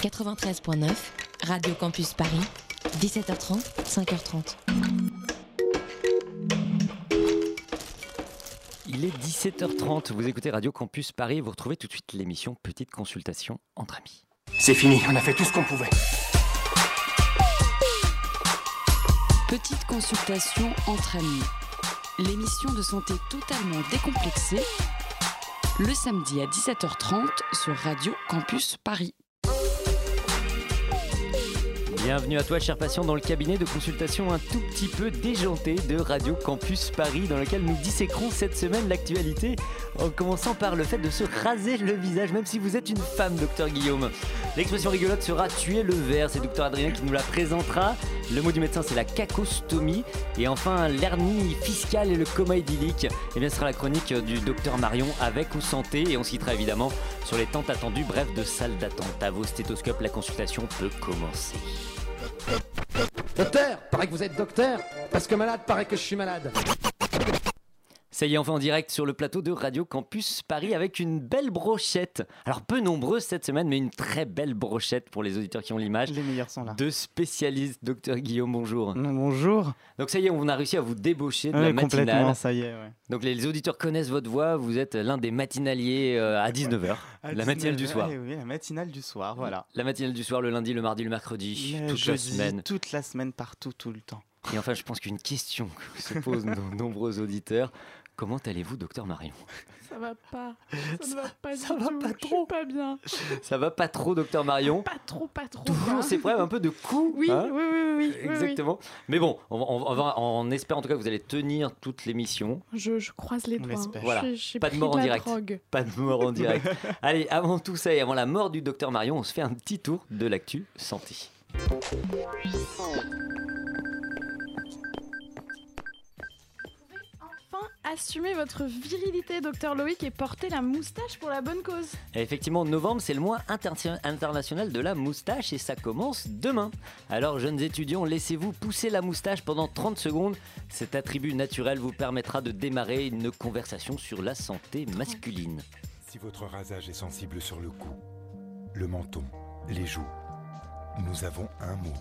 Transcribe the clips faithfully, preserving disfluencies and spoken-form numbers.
quatre-vingt-treize virgule neuf, Radio Campus Paris, dix-sept heures trente, cinq heures trente. Il est dix-sept heures trente, vous écoutez Radio Campus Paris et vous retrouvez tout de suite l'émission Petite Consultation entre amis. C'est fini, on a fait tout ce qu'on pouvait. Petite Consultation entre amis, l'émission de santé totalement décomplexée, le samedi à dix-sept heures trente sur Radio Campus Paris. Bienvenue à toi, cher patient, dans le cabinet de consultation un tout petit peu déjanté de Radio Campus Paris, dans lequel nous disséquerons cette semaine l'actualité, en commençant par le fait de se raser le visage, même si vous êtes une femme, docteur Guillaume. L'expression rigolote sera tuer le verre, c'est docteur Adrien qui nous la présentera. Le mot du médecin, c'est la cacostomie. Et enfin, l'hernie fiscale et le coma idyllique, eh bien, ce sera la chronique du docteur Marion, avec ou santé. Et on se quittera évidemment sur les temps attendus, bref, de salle d'attente. À vos stéthoscopes, la consultation peut commencer. Docteur, paraît que vous êtes docteur, parce que malade, paraît que je suis malade. Ça y est, enfin en direct sur le plateau de Radio Campus Paris avec une belle brochette. Alors peu nombreuse cette semaine, mais une très belle brochette pour les auditeurs qui ont l'image. Les meilleurs sont là. De spécialistes. Docteur Guillaume, bonjour. Bonjour. Donc ça y est, on a réussi à vous débaucher de ouais, la matinale. Complètement, ça y est, ouais. Donc les, les auditeurs connaissent votre voix, vous êtes l'un des matinaliers euh, à dix-neuf heures. À la matinale du soir. Oui, oui, la matinale du soir, voilà. La matinale du soir, le lundi, le mardi, le mercredi, le toute jeudi, la semaine. Toute la semaine, partout, tout le temps. Et enfin, je pense qu'une question que se posent nos nombreux auditeurs. Comment allez-vous, docteur Marion ? Ça va pas. Ça ne va pas ça du va tout. pas Je trop. suis pas bien. Ça va pas trop, docteur Marion ? Pas trop, pas trop. Toujours quoi. ces problèmes un peu de coups. Oui, hein oui, oui, oui, oui. Exactement. Oui. Mais bon, on, on, on va, on espère en tout cas que vous allez tenir toute l'émission. Je, je croise les On doigts. l'espère. Voilà. J'ai- j'ai Pas de pris mort en la direct. drogue. Pas de mort en direct. Allez, avant tout ça et avant la mort du docteur Marion, on se fait un petit tour de l'actu santé. Enfin, assumez votre virilité, docteur Loïc, et portez la moustache pour la bonne cause. Et effectivement, novembre, c'est le mois inter- international de la moustache et ça commence demain. Alors, jeunes étudiants, laissez-vous pousser la moustache pendant trente secondes. Cet attribut naturel vous permettra de démarrer une conversation sur la santé masculine. Si votre rasage est sensible sur le cou, le menton, les joues, nous avons un mot.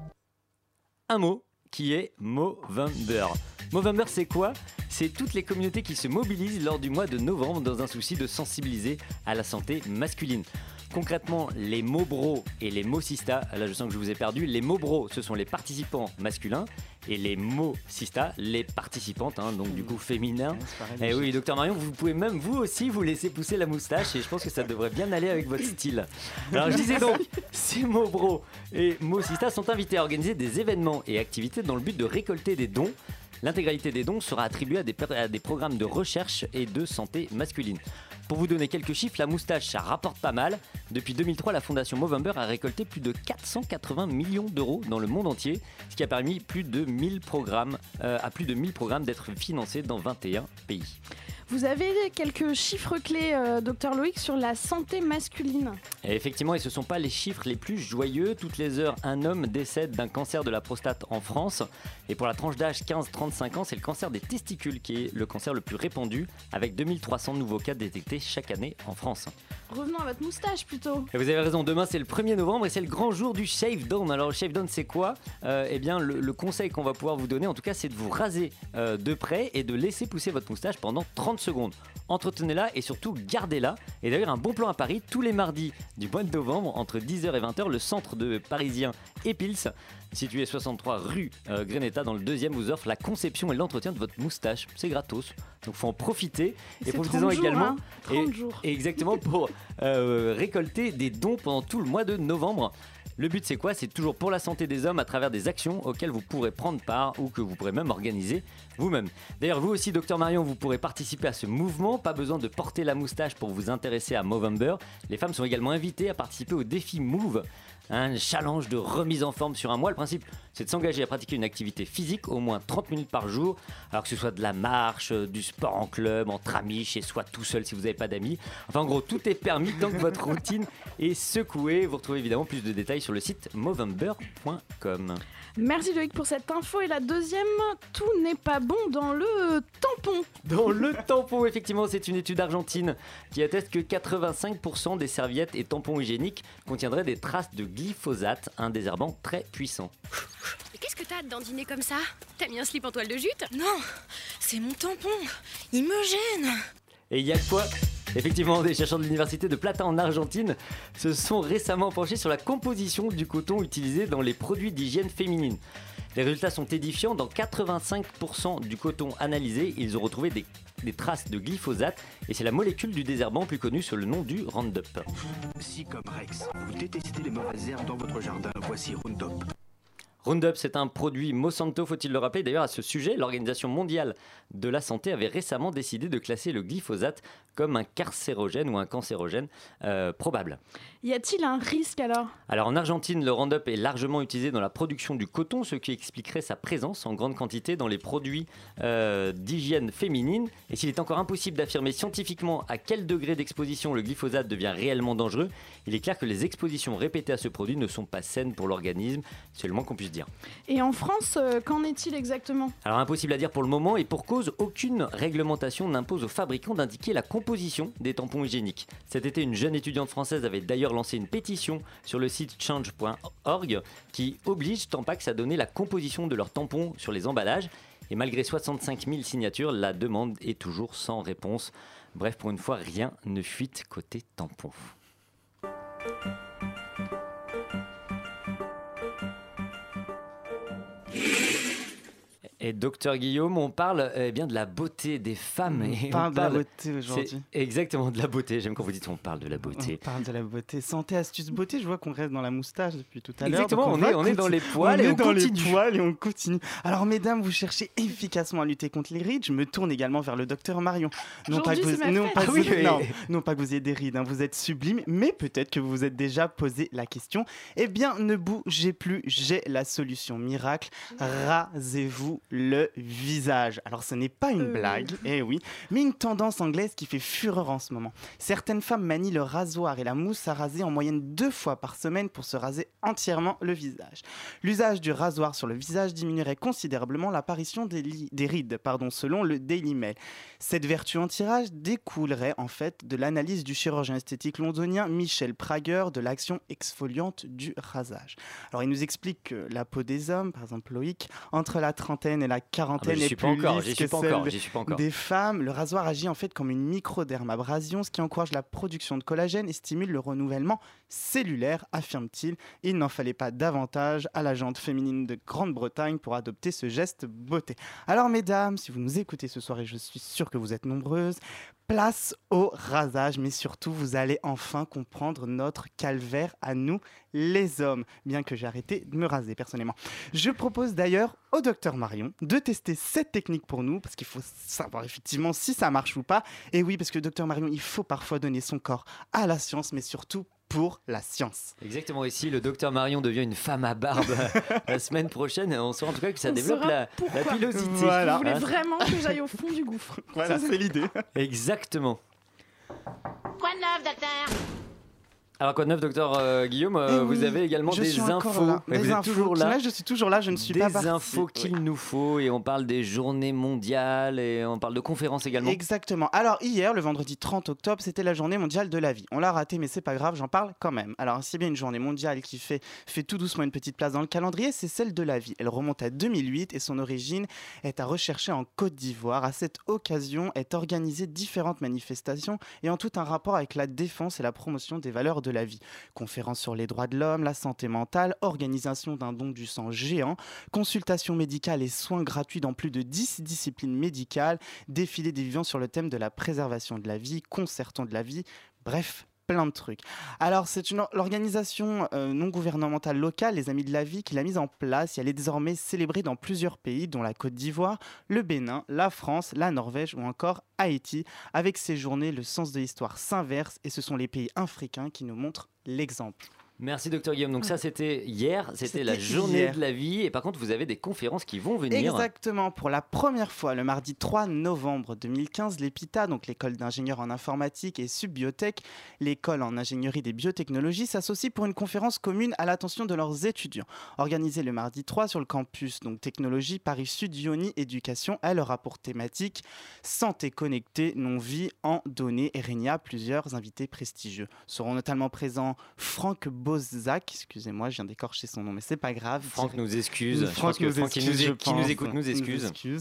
Un mot qui est Movember. Movember, c'est quoi ? C'est toutes les communautés qui se mobilisent lors du mois de novembre dans un souci de sensibiliser à la santé masculine. Concrètement, les Mobros et les Mosista, là je sens que je vous ai perdu, les Mobros ce sont les participants masculins et les Mosista les participantes, hein, donc du coup féminins. Ouais, c'est pareil, Et oui, docteur Marion, vous pouvez même vous aussi vous laisser pousser la moustache et je pense que ça devrait bien aller avec votre style. Alors je disais donc, ces Mobros et Mosista sont invités à organiser des événements et activités dans le but de récolter des dons. L'intégralité des dons sera attribuée à des, à des programmes de recherche et de santé masculine. Pour vous donner quelques chiffres, la moustache, ça rapporte pas mal. Depuis deux mille trois, la fondation Movember a récolté plus de quatre cent quatre-vingts millions d'euros dans le monde entier, ce qui a permis plus de mille programmes, euh, à plus de mille programmes d'être financés dans vingt et un pays. Vous avez quelques chiffres clés, euh, docteur Loïc, sur la santé masculine. Et effectivement, et ce ne sont pas les chiffres les plus joyeux. Toutes les heures, un homme décède d'un cancer de la prostate en France. Et pour la tranche d'âge quinze à trente-cinq ans, c'est le cancer des testicules qui est le cancer le plus répandu, avec deux mille trois cents nouveaux cas détectés chaque année en France. Revenons à votre moustache plutôt. Et vous avez raison, demain c'est le premier novembre et c'est le grand jour du shave down. Alors le shave down c'est quoi ? euh, Eh bien le, le conseil qu'on va pouvoir vous donner en tout cas c'est de vous raser euh, de près et de laisser pousser votre moustache pendant trente secondes. Entretenez-la et surtout gardez-la. Et d'ailleurs un bon plan à Paris, tous les mardis du mois de novembre entre dix heures et vingt heures, le centre de parisien Epils, situé soixante-trois rue euh, Greneta dans le deuxième, vous offre la conception et l'entretien de votre moustache. C'est gratos, donc faut en profiter. C'est Et profitez-en trente jours, également. hein, trente et, jours. et exactement pour euh, récolter des dons pendant tout le mois de novembre. Le but c'est quoi ? C'est toujours pour la santé des hommes à travers des actions auxquelles vous pourrez prendre part ou que vous pourrez même organiser vous-même. D'ailleurs vous aussi docteur Marion, vous pourrez participer à ce mouvement, pas besoin de porter la moustache pour vous intéresser à Movember. Les femmes sont également invitées à participer au défi Move. Un challenge de remise en forme sur un mois. Le principe, c'est de s'engager à pratiquer une activité physique au moins trente minutes par jour, alors que ce soit de la marche, du sport en club, entre amis, chez soi, tout seul si vous n'avez pas d'amis. Enfin, en gros, tout est permis tant que votre routine est secouée. Vous retrouvez évidemment plus de détails sur le site movember point com. Merci Loïc pour cette info. Et la deuxième, tout n'est pas bon dans le tampon. Dans le tampon, effectivement, c'est une étude argentine qui atteste que quatre-vingt-cinq pour cent des serviettes et tampons hygiéniques contiendraient des traces de glyphosate, un désherbant très puissant. Mais qu'est-ce que t'as de dandiner comme ça? T'as mis un slip en toile de jute? Non, c'est mon tampon. Il me gêne. Et il y a quoi? Effectivement, des chercheurs de l'université de Plata en Argentine se sont récemment penchés sur la composition du coton utilisé dans les produits d'hygiène féminine. Les résultats sont édifiants. Dans quatre-vingt-cinq pour cent du coton analysé, ils ont retrouvé des, des traces de glyphosate et c'est la molécule du désherbant plus connue sous le nom du Roundup. Si comme Rex, vous détestez les mauvaises herbes dans votre jardin, voici Roundup. Roundup, c'est un produit Monsanto, faut-il le rappeler. D'ailleurs, à ce sujet, l'Organisation mondiale de la santé avait récemment décidé de classer le glyphosate comme un carcérogène ou un cancérogène euh, probable. Y a-t-il un risque alors? Alors en Argentine, le Roundup est largement utilisé dans la production du coton, ce qui expliquerait sa présence en grande quantité dans les produits euh, d'hygiène féminine. Et s'il est encore impossible d'affirmer scientifiquement à quel degré d'exposition le glyphosate devient réellement dangereux, il est clair que les expositions répétées à ce produit ne sont pas saines pour l'organisme, c'est le moins qu'on puisse dire. Et en France, euh, qu'en est-il exactement? Alors impossible à dire pour le moment et pour cause, aucune réglementation n'impose aux fabricants d'indiquer la composition des tampons hygiéniques. Cet été, une jeune étudiante française avait d'ailleurs lancé une pétition sur le site change point org qui oblige Tampax à donner la composition de leurs tampons sur les emballages. Et malgré soixante-cinq mille signatures, la demande est toujours sans réponse. Bref, pour une fois, rien ne fuite côté tampons. Et docteur Guillaume, on parle eh bien de la beauté des femmes. On et parle on de la beauté aujourd'hui. C'est exactement de la beauté. J'aime quand vous dites on parle de la beauté. On parle de la beauté. Santé, astuce, beauté. Je vois qu'on reste dans la moustache depuis tout à l'heure. Exactement, on, on, est, on est dans les poils on et est on dans continue. les poils et on continue. Alors mesdames, vous cherchez efficacement à lutter contre les rides. Je me tourne également vers le docteur Marion. Non pas que vous, non, pas ah que oui, vous, oui. non, non pas que vous ayez des rides. Hein. Vous êtes sublime, mais peut-être que vous vous êtes déjà posé la question. Eh bien, ne bougez plus. J'ai la solution miracle. Rasez-vous le visage. Alors ce n'est pas une Euh. blague, eh oui, mais une tendance anglaise qui fait fureur en ce moment. Certaines femmes manient le rasoir et la mousse à raser en moyenne deux fois par semaine pour se raser entièrement le visage. L'usage du rasoir sur le visage diminuerait considérablement l'apparition des, li- des rides, pardon, selon le Daily Mail. Cette vertu anti-rage découlerait en fait de l'analyse du chirurgien esthétique londonien Michel Prager de l'action exfoliante du rasage. Alors il nous explique que la peau des hommes, par exemple Loïc, entre la trentaine et la Ah bah, quarantaine j'y est suis pas plus encore, lisse j'y que suis pas celle encore, de- j'y suis pas encore. des femmes. Le rasoir agit en fait comme une microdermabrasion, ce qui encourage la production de collagène et stimule le renouvellement cellulaire, affirme-t-il. Il n'en fallait pas davantage à la gente féminine de Grande-Bretagne pour adopter ce geste beauté. Alors mesdames, si vous nous écoutez ce soir, et je suis sûr que vous êtes nombreuses, place au rasage, mais surtout vous allez enfin comprendre notre calvaire à nous les hommes, bien que j'ai arrêté de me raser personnellement. Je propose d'ailleurs au docteur Marion de tester cette technique pour nous, parce qu'il faut savoir effectivement si ça marche ou pas. Et oui, parce que docteur Marion, il faut parfois donner son corps à la science, mais surtout pour la science. Exactement, ici le docteur Marion devient une femme à barbe la semaine prochaine. On saura en tout cas que ça On développe saura la, la pourquoi. pilosité. Voilà. Vous voulez Hein. vraiment que j'aille au fond du gouffre? Voilà, c'est l'idée. Exactement. Quoi de neuf, docteur? Alors quoi de neuf, docteur euh, Guillaume, euh, Eh oui, vous avez également je des suis encore infos. là. Mais Des vous êtes infos. toujours là. Là, je suis toujours là, je ne suis des pas parti. infos qu'il Oui. nous faut et on parle des journées mondiales et on parle de conférences également. Exactement. Alors hier, le vendredi trente octobre, c'était la journée mondiale de la vie. On l'a raté, mais c'est pas grave, j'en parle quand même. Alors c'est bien une journée mondiale qui fait, fait tout doucement une petite place dans le calendrier, c'est celle de la vie. Elle remonte à deux mille huit et son origine est à rechercher en Côte d'Ivoire. À cette occasion, est organisée différentes manifestations ayant tout un rapport avec la défense et la promotion des valeurs de la vie. Conférences sur les droits de l'homme, la santé mentale, organisation d'un don du sang géant, consultations médicales et soins gratuits dans plus de dix disciplines médicales, défilé des vivants sur le thème de la préservation de la vie, concertons de la vie, bref, plein de trucs. Alors, c'est une or- l'organisation euh, non gouvernementale locale, les Amis de la Vie, qui l'a mise en place et elle est désormais célébrée dans plusieurs pays, dont la Côte d'Ivoire, le Bénin, la France, la Norvège ou encore Haïti. Avec ces journées, le sens de l'histoire s'inverse et ce sont les pays africains qui nous montrent l'exemple. Merci docteur Guillaume. Donc ça c'était hier, c'était, C'était la journée hier. de la vie et par contre vous avez des conférences qui vont venir. Exactement, pour la première fois le mardi trois novembre deux mille quinze, l'EPITA, donc l'école d'ingénieurs en informatique et subbiotech, l'école en ingénierie des biotechnologies, s'associent pour une conférence commune à l'attention de leurs étudiants. Organisée le mardi trois sur le campus donc technologie Paris Sud Ioni Éducation, elle aura pour thématique santé connectée, non-vie en données et régnera plusieurs invités prestigieux. Seront notamment présents Franck Bozac, excusez-moi, je viens d'écorcher son nom, mais c'est pas grave. Franck nous excuse. Franck je pense que nous Franck qui excuse, nous, je é- qui nous pense. écoute nous excuse. Nous excuse.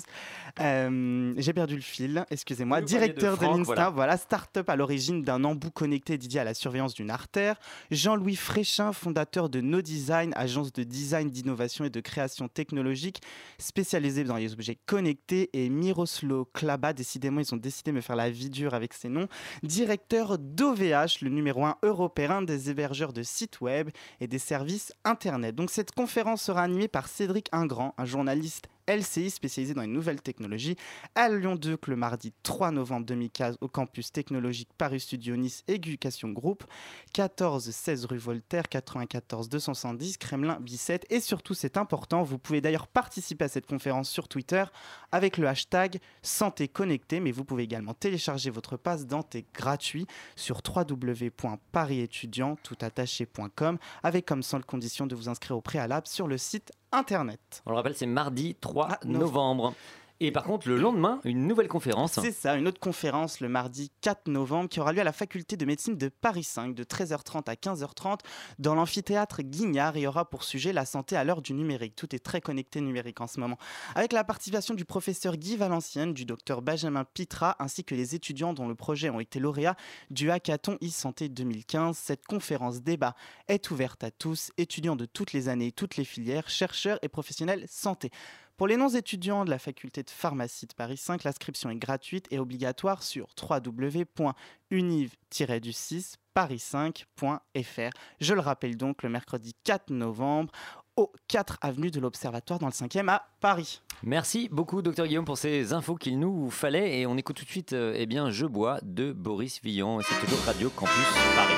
Euh, j'ai perdu le fil, excusez-moi. Oui, vous parliez Directeur de de, Franck, l'Insta, voilà. voilà, start-up à l'origine d'un embout connecté dédié à la surveillance d'une artère. Jean-Louis Fréchin, fondateur de No Design, agence de design, d'innovation et de création technologique spécialisée dans les objets connectés. Et Miroslav Klaba, décidément, ils ont décidé de me faire la vie dure avec ces noms. Directeur d'O V H, le numéro un européen des hébergeurs de sites web et des services Internet. Donc cette conférence sera animée par Cédric Ingrand, un journaliste L C I spécialisé dans les nouvelles technologies, à Lyon deux le mardi trois novembre deux mille quinze au campus technologique Paris Studio Nice Éducation Group, quatorze seize rue Voltaire, quatre-vingt-quatorze deux cent soixante-dix Kremlin Bicêtre. Et surtout, c'est important, vous pouvez d'ailleurs participer à cette conférence sur Twitter avec le hashtag Santé Connectée, mais vous pouvez également télécharger votre passe Dante gratuit sur w w w point paris étudiant tout attaché point com avec comme seule condition de vous inscrire au préalable sur le site internet. On le rappelle, c'est mardi trois Ah, novembre. Et par contre, le lendemain, une nouvelle conférence. C'est ça, une autre conférence le mardi quatre novembre qui aura lieu à la faculté de médecine de Paris cinq de treize heures trente à quinze heures trente dans l'amphithéâtre Guignard et aura pour sujet la santé à l'heure du numérique. Tout est très connecté numérique en ce moment. Avec la participation du professeur Guy Valenciennes, du docteur Benjamin Pitra ainsi que les étudiants dont le projet ont été lauréats du hackathon e-santé deux mille quinze. Cette conférence débat est ouverte à tous, étudiants de toutes les années, toutes les filières, chercheurs et professionnels santé. Pour les non-étudiants de la faculté de pharmacie de Paris cinq, l'inscription est gratuite et obligatoire sur w w w point univ du six paris cinq point f r. Je le rappelle donc, le mercredi quatre novembre au quatre avenue de l'Observatoire dans le cinquième à Paris. Merci beaucoup docteur Guillaume pour ces infos qu'il nous fallait et on écoute tout de suite euh, eh bien, Je bois de Boris Vian. C'est toujours Radio Campus Paris.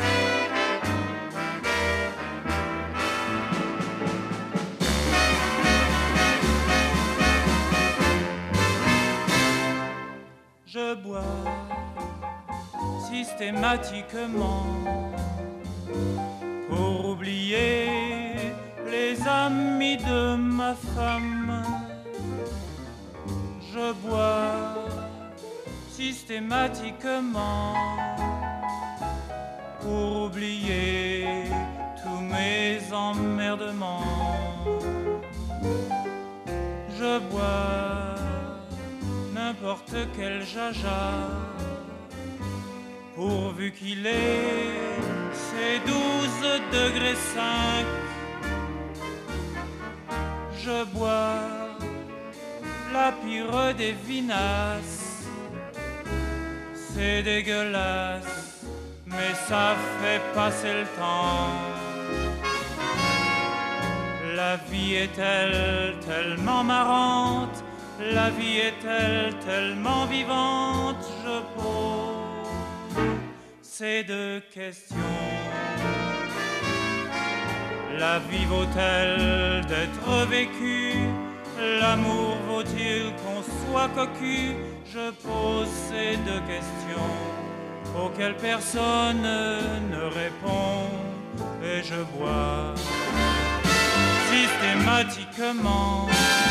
Je bois systématiquement pour oublier les amis de ma femme. Je bois systématiquement pour oublier tous mes emmerdements. Je bois n'importe quel jaja, pourvu qu'il ait ses douze degrés cinq. Je bois la pire des vinasses, c'est dégueulasse, mais ça fait passer le temps. La vie est-elle tellement marrante? La vie est-elle tellement vivante? Je pose ces deux questions. La vie vaut-elle d'être vécue? L'amour vaut-il qu'on soit cocu? Je pose ces deux questions auxquelles personne ne répond. Et je bois systématiquement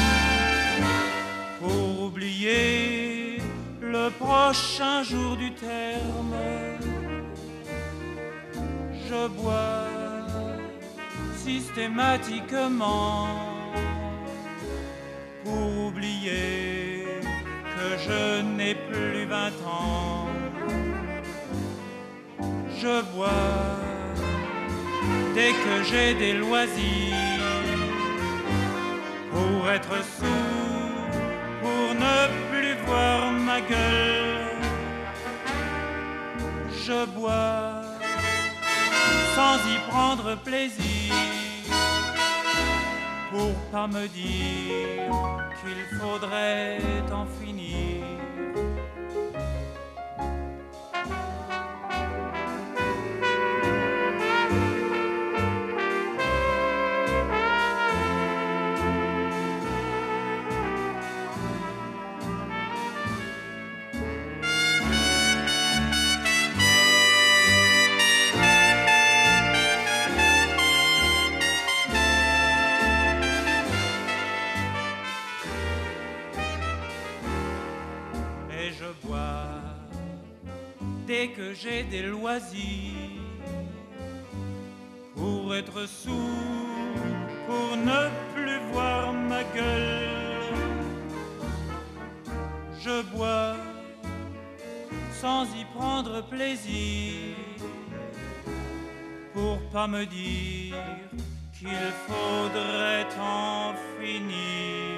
pour oublier le prochain jour du terme. Je bois systématiquement pour oublier que je n'ai plus vingt ans. Je bois dès que j'ai des loisirs pour être sourd, pour ne plus voir ma gueule. Je bois sans y prendre plaisir, pour pas me dire qu'il faudrait en finir. et que j'ai des loisirs. Pour être sourd, pour ne plus voir ma gueule, je bois sans y prendre plaisir, pour pas me dire qu'il faudrait en finir.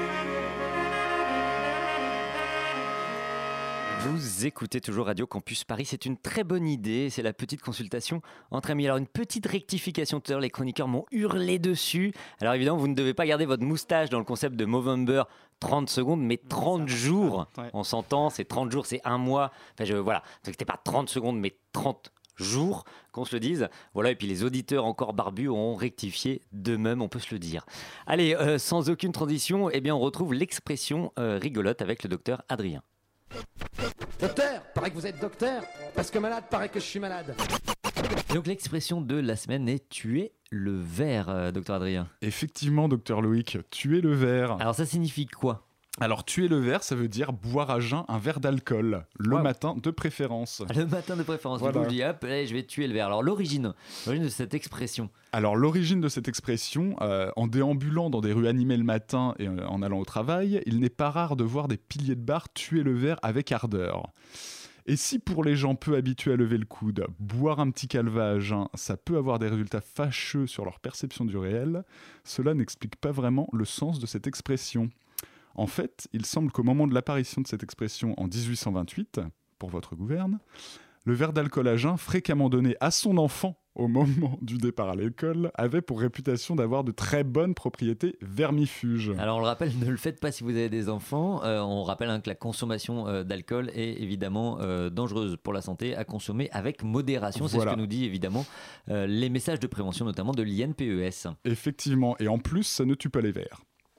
Vous écoutez toujours Radio Campus Paris, c'est une très bonne idée, c'est la petite consultation entre amis. Alors une petite rectification, tout à l'heure les chroniqueurs m'ont hurlé dessus. Alors évidemment vous ne devez pas garder votre moustache dans le concept de Movember trente secondes, mais trente jours, ouais. On s'entend, c'est trente jours, c'est un mois, enfin je, voilà, donc c'était pas trente secondes mais trente jours, qu'on se le dise. Voilà, et puis les auditeurs encore barbus ont rectifié d'eux-mêmes, on peut se le dire. Allez, euh, sans aucune transition, eh bien on retrouve l'expression euh, rigolote avec le docteur Adrien. Docteur, paraît que vous êtes docteur, parce que malade, paraît que je suis malade. Donc l'expression de la semaine est tuer le ver, euh, docteur Adrien. Effectivement, docteur Loïc, tuer le ver. Alors ça signifie quoi ? Alors tuer le verre, ça veut dire boire à jeun un verre d'alcool, le wow. matin de préférence. Le matin de préférence, voilà. Du coup, je dis hop, allez, je vais tuer le verre. Alors l'origine, l'origine de cette expression. Alors l'origine de cette expression, euh, en déambulant dans des rues animées le matin et euh, en allant au travail, il n'est pas rare de voir des piliers de bar tuer le verre avec ardeur. Et si pour les gens peu habitués à lever le coude, boire un petit calva à jeun, ça peut avoir des résultats fâcheux sur leur perception du réel, cela n'explique pas vraiment le sens de cette expression. En fait, il semble qu'au moment de l'apparition de cette expression en dix-huit cent vingt-huit, pour votre gouverne, le verre d'alcool à jeun fréquemment donné à son enfant au moment du départ à l'école avait pour réputation d'avoir de très bonnes propriétés vermifuges. Alors on le rappelle, ne le faites pas si vous avez des enfants. Euh, on rappelle hein, que la consommation euh, d'alcool est évidemment euh, dangereuse pour la santé, à consommer avec modération. C'est voilà. Ce que nous dit évidemment euh, les messages de prévention, notamment de l'I N P E S. Effectivement, et en plus, ça ne tue pas les vers.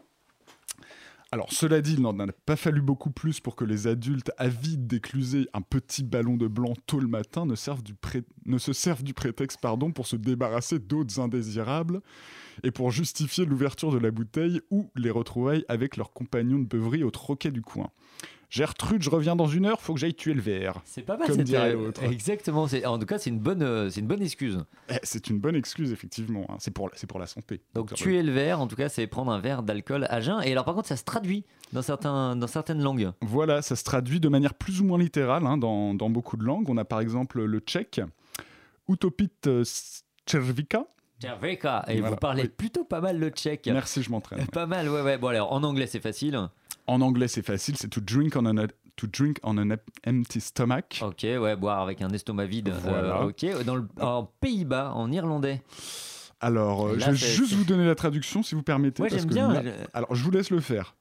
Alors, cela dit, il n'en a pas fallu beaucoup plus pour que les adultes avides d'écluser un petit ballon de blanc tôt le matin ne, servent du pré... ne se servent du prétexte pardon, pour se débarrasser d'autres indésirables et pour justifier l'ouverture de la bouteille ou les retrouvailles avec leurs compagnons de beuverie au troquet du coin. Gertrude, je reviens dans une heure, faut que j'aille tuer le verre. C'est pas mal, comme dirait euh, l'autre. Exactement, c'est, en tout cas c'est une bonne, euh, c'est une bonne excuse. Eh, c'est une bonne excuse, effectivement, hein. c'est, pour, c'est pour la santé. Donc tuer le verre, en tout cas, c'est prendre un verre d'alcool à jeun. Et alors par contre, ça se traduit dans, certains, dans certaines langues. Voilà, ça se traduit de manière plus ou moins littérale hein, dans, dans beaucoup de langues. On a par exemple le tchèque, Utopit Červíka. Červíka, et voilà, vous parlez oui. plutôt pas mal le tchèque. Merci, je m'entraîne. Ouais. Pas mal, ouais, ouais. Bon alors, en anglais, c'est facile. En anglais, c'est facile, c'est to drink on an, to drink on an empty stomach. Ok, ouais, boire avec un estomac vide. Voilà. Euh, ok, dans le, en Pays-Bas, en irlandais. Alors, euh, là, je vais juste c'est... vous donner la traduction, si vous permettez. Ouais, parce j'aime que bien. Là... Alors, je vous laisse le faire.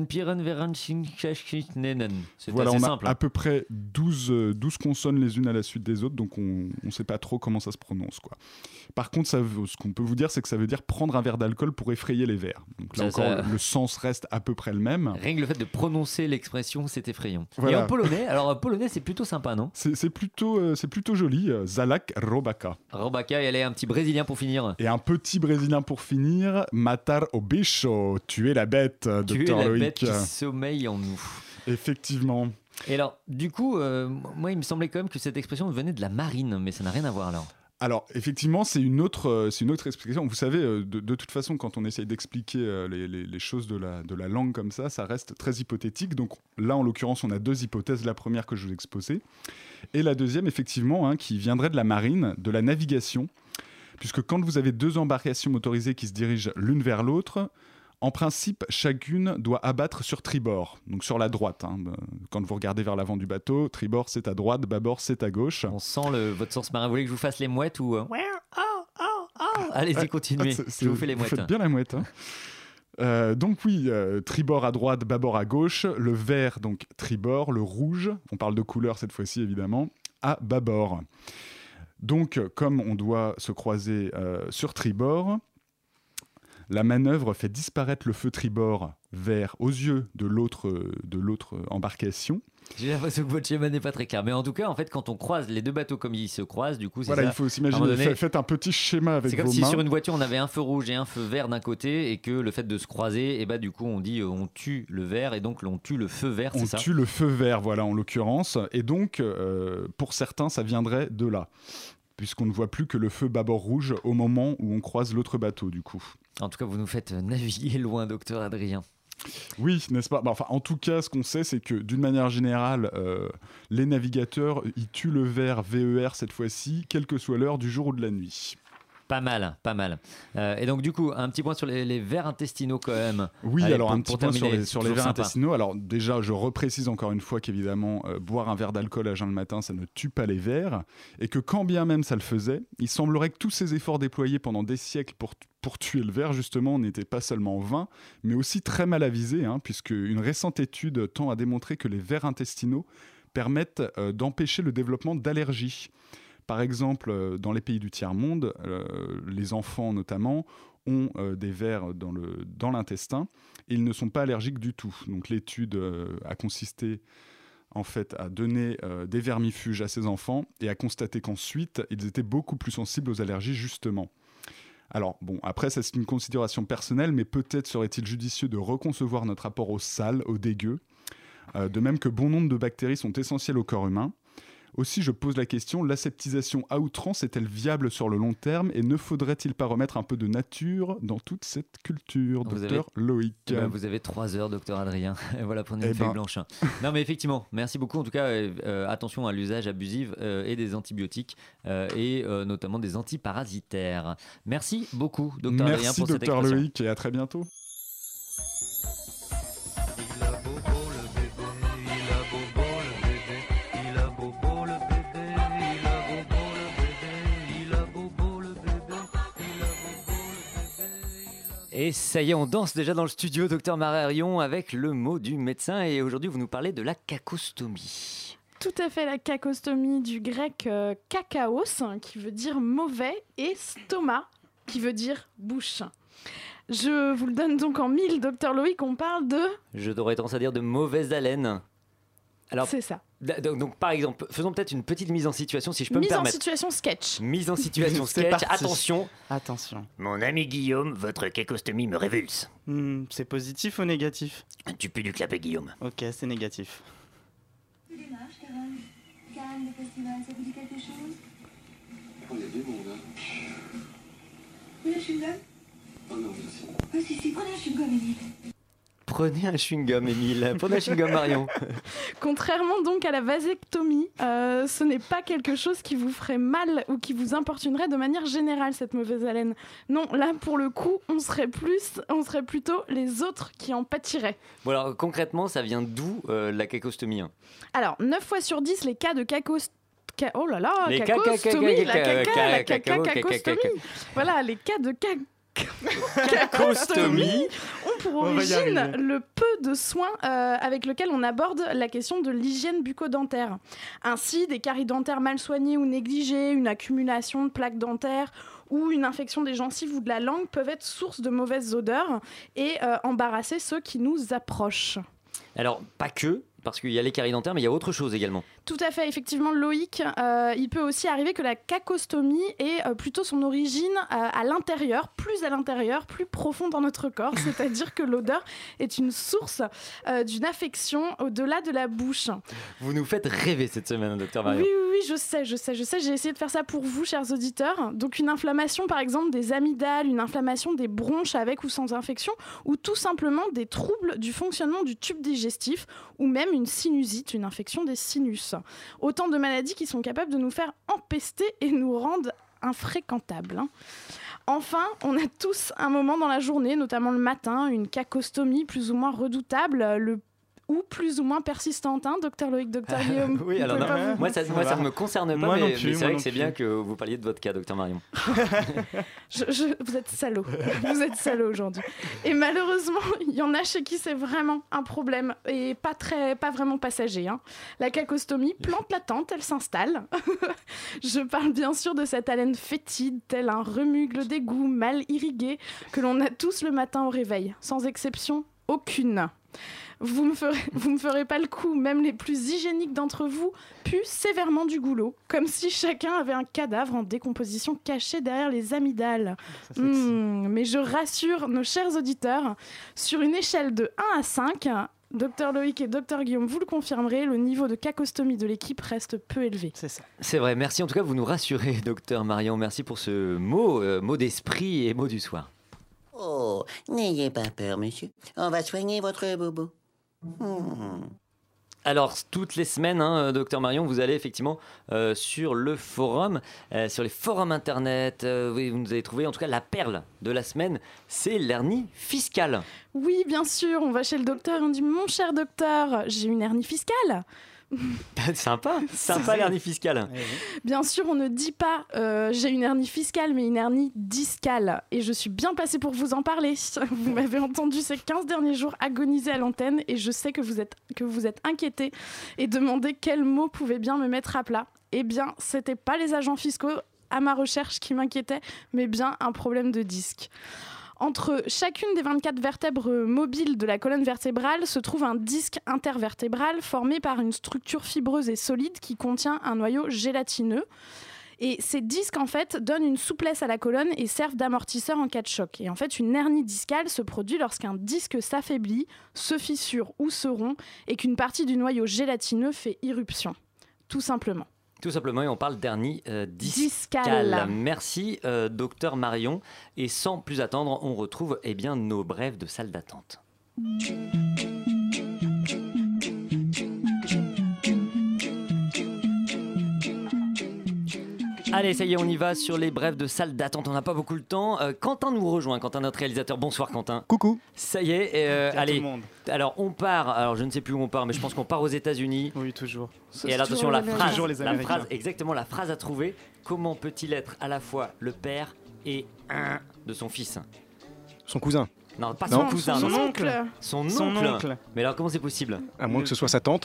C'est voilà, assez on a simple. à peu près douze, douze consonnes les unes à la suite des autres, donc on ne sait pas trop comment ça se prononce, quoi. Par contre, ça, ce qu'on peut vous dire, c'est que ça veut dire prendre un verre d'alcool pour effrayer les vers. Donc là ça, encore, ça... le sens reste à peu près le même. Rien que le fait de prononcer l'expression, c'est effrayant. Voilà. Et en polonais, alors en polonais, c'est plutôt sympa, non ? c'est, c'est, plutôt, euh, c'est plutôt joli. Zalak Robaka. Robaka, et allez, un petit brésilien pour finir. Et un petit brésilien pour finir. Matar o bicho, tuer la bête, tuer docteur la Loïc. Bête qui sommeille en nous. Effectivement. Et alors, du coup, euh, moi, il me semblait quand même que cette expression venait de la marine, mais ça n'a rien à voir alors. Alors, effectivement, c'est une autre, euh, c'est une autre explication. Vous savez, euh, de, de toute façon, quand on essaye d'expliquer euh, les, les, les choses de la, de la langue comme ça, ça reste très hypothétique. Donc là, en l'occurrence, on a deux hypothèses. La première que je vous ai exposée. Et la deuxième, effectivement, hein, qui viendrait de la marine, de la navigation. Puisque quand vous avez deux embarcations motorisées qui se dirigent l'une vers l'autre, en principe, chacune doit abattre sur tribord, donc sur la droite. Hein. Quand vous regardez vers l'avant du bateau, tribord c'est à droite, bâbord c'est à gauche. On sent le, votre sens marin. Vous voulez que je vous fasse les mouettes ou euh... oh, oh, oh. Allez-y, continuez. Ah, je vous fais les mouettes. Vous faites bien la mouette. Hein. euh, donc oui, euh, tribord à droite, bâbord à gauche. Le vert, donc tribord. Le rouge, on parle de couleur cette fois-ci évidemment, à bâbord. Donc, comme on doit se croiser euh, sur tribord, la manœuvre fait disparaître le feu tribord verre aux yeux de l'autre, de l'autre embarcation. J'ai l'impression que votre schéma n'est pas très clair. Mais en tout cas, en fait, quand on croise les deux bateaux comme ils se croisent, du coup, c'est voilà, ça. il faut s'imaginer. Donné, faites un petit schéma avec vos mains. C'est comme si sur une voiture, on avait un feu rouge et un feu vert d'un côté, et que le fait de se croiser, et bah, du coup, on dit euh, on tue le vert, et donc on tue le feu vert, c'est on ça ? On tue le feu vert, voilà, en l'occurrence. Et donc, euh, pour certains, ça viendrait de là, puisqu'on ne voit plus que le feu bâbord rouge au moment où on croise l'autre bateau, du coup. En tout cas, vous nous faites naviguer loin, docteur Adrien. Oui, n'est-ce pas ? Bah, enfin, en tout cas, ce qu'on sait, c'est que d'une manière générale, euh, les navigateurs, ils tuent le ver V E R cette fois-ci, quelle que soit l'heure du jour ou de la nuit. Pas mal, pas mal. Euh, et donc du coup, un petit point sur les, les vers intestinaux quand même. Oui, Allez, alors pour, un petit point sur les, sur les vers sympa. intestinaux. Alors déjà, je reprécise encore une fois qu'évidemment, euh, boire un verre d'alcool à jeun le matin, ça ne tue pas les vers. Et que quand bien même ça le faisait, il semblerait que tous ces efforts déployés pendant des siècles pour, pour tuer le ver, justement, n'étaient pas seulement vains, mais aussi très mal avisés, hein, puisque une récente étude tend à démontrer que les vers intestinaux permettent euh, d'empêcher le développement d'allergies. Par exemple, dans les pays du tiers-monde, euh, les enfants notamment ont euh, des vers dans, le, dans l'intestin et ils ne sont pas allergiques du tout. Donc l'étude euh, a consisté en fait à donner euh, des vermifuges à ces enfants et à constater qu'ensuite, ils étaient beaucoup plus sensibles aux allergies justement. Alors bon, après ça c'est une considération personnelle, mais peut-être serait-il judicieux de reconcevoir notre rapport au sale, au dégueu, euh, de même que bon nombre de bactéries sont essentielles au corps humain. Aussi, je pose la question, l'aseptisation à outrance est-elle viable sur le long terme et ne faudrait-il pas remettre un peu de nature dans toute cette culture, vous docteur avez... Loïc eh ben, Vous avez trois heures, docteur Adrien. Et voilà, prenez une eh feuille ben... blanche. Non, mais effectivement, merci beaucoup. En tout cas, euh, attention à l'usage abusif euh, et des antibiotiques euh, et euh, notamment des antiparasitaires. Merci beaucoup, docteur merci, Adrien, pour cette expression. Merci, docteur Loïc, et à très bientôt. Et ça y est, on danse déjà dans le studio, docteur Mararion, avec le mot du médecin. Et aujourd'hui, vous nous parlez de la cacostomie. Tout à fait, la cacostomie du grec euh, kakaos, qui veut dire mauvais, et stoma, qui veut dire bouche. Je vous le donne donc en mille, docteur Loïc, on parle de... Je devrais tendance à dire de mauvaise haleine. Alors, c'est ça. Donc, donc, par exemple, faisons peut-être une petite mise en situation, si je peux mise me permettre. Mise en situation sketch. Mise en situation sketch. Attention. Attention. Mon ami Guillaume, votre cacostomie me révulse. Mmh, c'est positif ou négatif ? Tu pues du clapet, Guillaume. Ok, c'est négatif. Tu démarches, Carole. Karen, le festival, ça vous dit quelque chose ? On est du monde, hein. Vous voulez un chewing-gum ? Oh non, merci. Ah si, si, prenez un chewing-gum, Émile. Prenez un chewing-gum, Émile. Prenez un chewing-gum, Marion. Contrairement donc à la vasectomie, euh, ce n'est pas quelque chose qui vous ferait mal ou qui vous importunerait de manière générale, cette mauvaise haleine. Non, là, pour le coup, on serait, plus, on serait plutôt les autres qui en pâtiraient. Bon, alors, concrètement, ça vient d'où, euh, la cacostomie hein Alors, neuf fois sur dix, les cas de cacostomie... Oh là là, les cacostomie, la caca, la caca, cacostomie. Voilà, les cas de caca... cacostomie ont pour origine le peu de soins euh, avec lequel on aborde la question de l'hygiène bucco-dentaire. Ainsi, des caries dentaires mal soignées ou négligées, une accumulation de plaques dentaires ou une infection des gencives ou de la langue peuvent être source de mauvaises odeurs et euh, embarrasser ceux qui nous approchent. Alors, pas que, parce qu'il y a les caries dentaires, mais il y a autre chose également. Tout à fait, effectivement, Loïc, euh, il peut aussi arriver que la cacostomie ait euh, plutôt son origine euh, à l'intérieur, plus à l'intérieur, plus profond dans notre corps, c'est-à-dire que l'odeur est une source euh, d'une affection au-delà de la bouche. Vous nous faites rêver cette semaine, docteur Marion. Oui, oui, oui, je sais, je sais, je sais, j'ai essayé de faire ça pour vous, chers auditeurs. Donc une inflammation, par exemple, des amygdales, une inflammation des bronches avec ou sans infection, ou tout simplement des troubles du fonctionnement du tube digestif, ou même une sinusite, une infection des sinus. Autant de maladies qui sont capables de nous faire empester et nous rendre infréquentables. Hein. Enfin, on a tous un moment dans la journée, notamment le matin, une cacostomie plus ou moins redoutable, le ou plus ou moins persistante, hein, docteur Loïc, docteur Guillaume. Oui, alors non, moi, ça, moi ça ne me concerne pas, moi mais, plus, mais c'est vrai que plus. c'est bien que vous parliez de votre cas, docteur Marion. je, je, vous êtes salaud, vous êtes salaud aujourd'hui. Et malheureusement, il y en a chez qui c'est vraiment un problème et pas, très, pas vraiment passager. Hein. La cacostomie plante la tente, elle s'installe. Je parle bien sûr de cette haleine fétide, tel un remugle d'égout mal irrigué, que l'on a tous le matin au réveil, sans exception. aucune. Vous me ferez, vous me ferez pas le coup, même les plus hygiéniques d'entre vous puent sévèrement du goulot, comme si chacun avait un cadavre en décomposition caché derrière les amygdales. Mmh, mais je rassure nos chers auditeurs, sur une échelle de un à cinq, Docteur Loïc et Docteur Guillaume, vous le confirmerez, le niveau de cacostomie de l'équipe reste peu élevé. C'est ça. C'est vrai, merci en tout cas, vous nous rassurez, Docteur Marion, merci pour ce mot, euh, mot d'esprit et mot du soir. Oh, n'ayez pas peur, monsieur. On va soigner votre bobo. Hmm. Alors, toutes les semaines, hein, Docteur Marion, vous allez effectivement euh, sur le forum, euh, sur les forums internet, euh, vous nous avez trouvé en tout cas la perle de la semaine, c'est l'hernie fiscale. Oui, bien sûr, on va chez le docteur et on dit « Mon cher docteur, j'ai une hernie fiscale ». Sympa, sympa l'hernie fiscale. Bien sûr, on ne dit pas euh, j'ai une hernie fiscale, mais une hernie discale. Et je suis bien passée pour vous en parler. Vous m'avez entendu ces quinze derniers jours agoniser à l'antenne et je sais que vous êtes, que vous êtes inquiété et demandé quel mot pouvait bien me mettre à plat. Eh bien, c'était pas les agents fiscaux à ma recherche qui m'inquiétaient, mais bien un problème de disque. Entre chacune des vingt-quatre vertèbres mobiles de la colonne vertébrale se trouve un disque intervertébral formé par une structure fibreuse et solide qui contient un noyau gélatineux. Et ces disques, en fait, donnent une souplesse à la colonne et servent d'amortisseur en cas de choc. Et en fait, une hernie discale se produit lorsqu'un disque s'affaiblit, se fissure ou se rompt et qu'une partie du noyau gélatineux fait irruption. Tout simplement. Tout simplement, et on parle d'hernie euh, discale. Discale. Merci, euh, Docteur Marion. Et sans plus attendre, on retrouve eh bien, nos brèves de salle d'attente. Allez, ça y est, on y va sur les brèves de salle d'attente. On n'a pas beaucoup de temps. Euh, Quentin nous rejoint. Quentin, notre réalisateur. Bonsoir, Quentin. Coucou. Ça y est. Euh, allez. Alors, on part. Alors, je ne sais plus où on part, mais je pense qu'on part aux États-Unis. Oui, toujours. Et alors, attention, la phrase, toujours les la Américains. phrase, exactement la phrase à trouver. Comment peut-il être à la fois le père et un de son fils? Son cousin. Non, pas Non. son cousin. Son non. oncle. Son Son oncle. oncle. Mais alors, comment c'est possible? À moins que ce soit sa tante.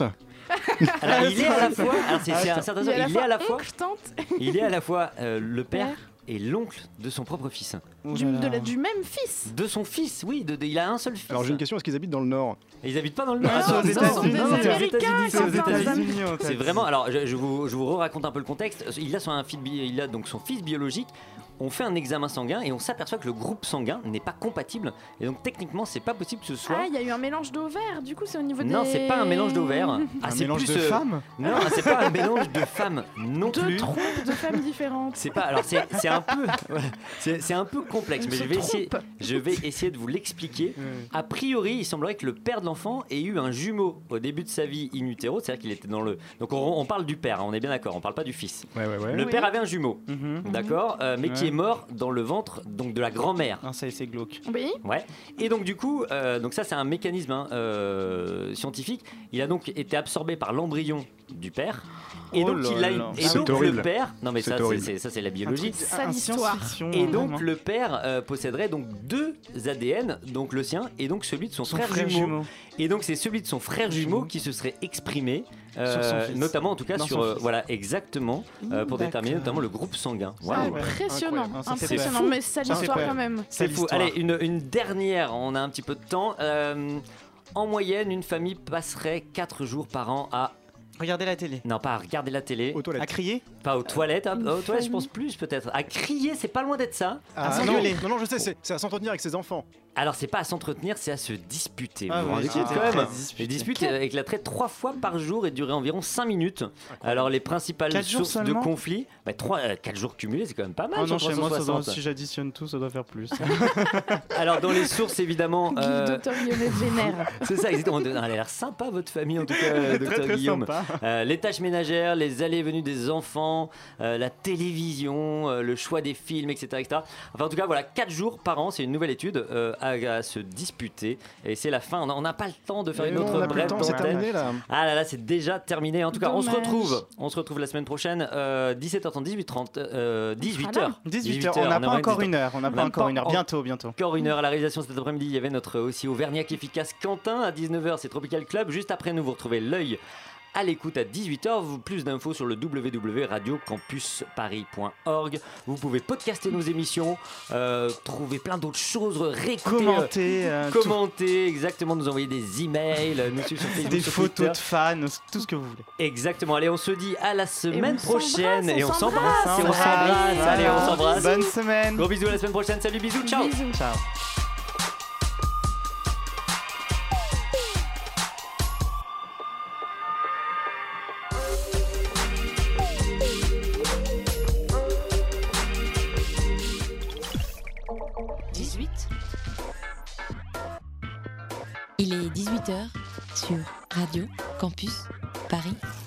Alors, il est à la fois. Alors, c'est c'est un certain Il est à la Il est à la fois fois. oncle, tante. Il est à la fois euh, le père Père. et l'oncle de son propre fils. Du, de la- du même fils. De son fils, oui. De, de- il a un seul fils. Alors j'ai une question, est-ce qu'ils habitent dans le Nord? Et ils habitent pas dans le Nord. Ah, c'est aux Non, États-Unis. non, Non, non, c'est aux États-Unis, Américains, c'est aux Quentin. États-Unis. États-Unis. C'est vraiment. Alors, je, je vous, je vous raconte un peu le contexte. Il a son, un fils bi- il a donc son fils biologique. On fait un examen sanguin et on s'aperçoit que le groupe sanguin n'est pas compatible. Et donc techniquement, c'est pas possible que ce soit. Ah, il y a eu un mélange d'ovaires, du coup, c'est au niveau des... Non, c'est pas un mélange d'ovaires. Ah, Un c'est mélange plus, de euh, femmes. Non, c'est pas un mélange de femmes non Deux plus. troupes de femmes différentes. C'est pas. Alors c'est c'est un peu. Voilà. C'est c'est un peu complexe, mais Se je vais essayer. trompe. Je vais essayer de vous l'expliquer. A priori, il semblerait que le père de l'enfant ait eu un jumeau au début de sa vie in utero, c'est-à-dire qu'il était dans le. Donc on, on parle du père, hein, on est bien d'accord, on parle pas du fils. Ouais, ouais, ouais. Le Oui. père avait un jumeau, Mhm. d'accord, euh, mais qui Ouais. est mort dans le ventre donc de la grand-mère. Ah, ça, c'est glauque. Oui. Ouais. Et donc du coup, euh, donc ça c'est un mécanisme hein, euh, scientifique. Il a donc été absorbé par l'embryon du père. Et Oh donc là il a. là. Et C'est donc horrible. le père. Non mais C'est ça c'est- horrible. c'est ça c'est la biologie. Sale Un histoire. science-fiction, Et donc vraiment. le père euh, posséderait donc deux A D N, donc le sien et donc celui de son, Son frère, frère jumeau. jumeau. Et donc c'est celui de son frère jumeau qui se serait exprimé, euh, Sur son fils. notamment en tout cas Dans sur son euh, fils. voilà exactement euh, pour D'accord. déterminer notamment le groupe sanguin. Waouh. ouais. Impressionnant, Incroyable. Ça fait impressionnant, peur. mais sale Ça fait histoire peur. quand même. C'est Sale fou. histoire. Allez, une, une dernière, on a un petit peu de temps. Euh, en moyenne, une famille passerait quatre jours par an à. Regardez la télé. Non, pas à regarder la télé. Aux toilettes. À crier. Pas aux toilettes. hein. Une Aux toilettes, je famille. pense plus peut-être. À crier, c'est pas loin d'être ça. Ah, Ah, non, gueuler. non, non, je sais, c'est c'est à s'entretenir avec ses enfants. Alors, c'est pas à s'entretenir, c'est à se disputer. Ah vous vous oui, rendez c'était compte quand très même. disputé. Les disputes euh, éclateraient trois fois par jour et dureraient environ cinq minutes. Alors, les principales Quatre jours sources de seulement conflits, bah, trois, euh, quatre jours cumulés, c'est quand même pas mal. Oh non, sur chez moi, ça doit- trois cent soixante. si j'additionne tout, ça doit faire plus. Alors, dans les sources, évidemment. Guy, euh, docteur Guillaume vénère. C'est ça, exactement. Elle a l'air sympa, votre famille, en tout cas, euh, Très, docteur très Guillaume. sympa. Euh, les tâches ménagères, les allées et venues des enfants, euh, la télévision, euh, le choix des films, et cetera, et cetera. Enfin, en tout cas, voilà, quatre jours par an, c'est une nouvelle étude euh, à, à se disputer. Et c'est la fin. On a- On n'a pas le temps de faire Mais une non, autre on a plus le brève temps, c'est d'antenne. terminé là. Ah là là, c'est déjà terminé. En tout cas, on se Dommage. retrouve. On se retrouve la semaine prochaine, euh, dix-sept heures trente, dix-huit heures trente, euh, dix-huit heures. dix-huit heures, on n'a pas encore une heure. On n'a pas encore une heure. Bientôt, bientôt. Encore une heure à la réalisation cet après-midi. Il y avait notre aussi auvergnat efficace Quentin. À dix-neuf heures, c'est Tropical Club. Juste après, nous vous retrouvez l'œil à l'écoute à dix-huit heures. Plus d'infos sur le w w w point radio campus paris point org. Vous pouvez podcaster nos émissions, euh, trouver plein d'autres choses, réécouter, commenter, euh, euh, commenter, exactement, nous envoyer des emails, nous suivre sur Facebook, des sur photos Twitter. de fans, tout ce que vous voulez. Exactement. Allez, on se dit à la semaine on prochaine s'embrasse, et on on s'embrasse, s'embrasse. et on s'embrasse. Voilà. Allez, on s'embrasse. Bonne semaine. Gros bisous à la semaine prochaine. Salut, bisous, ciao. Bisous. Ciao. dix-huit. Il est dix-huit heures sur Radio Campus Paris.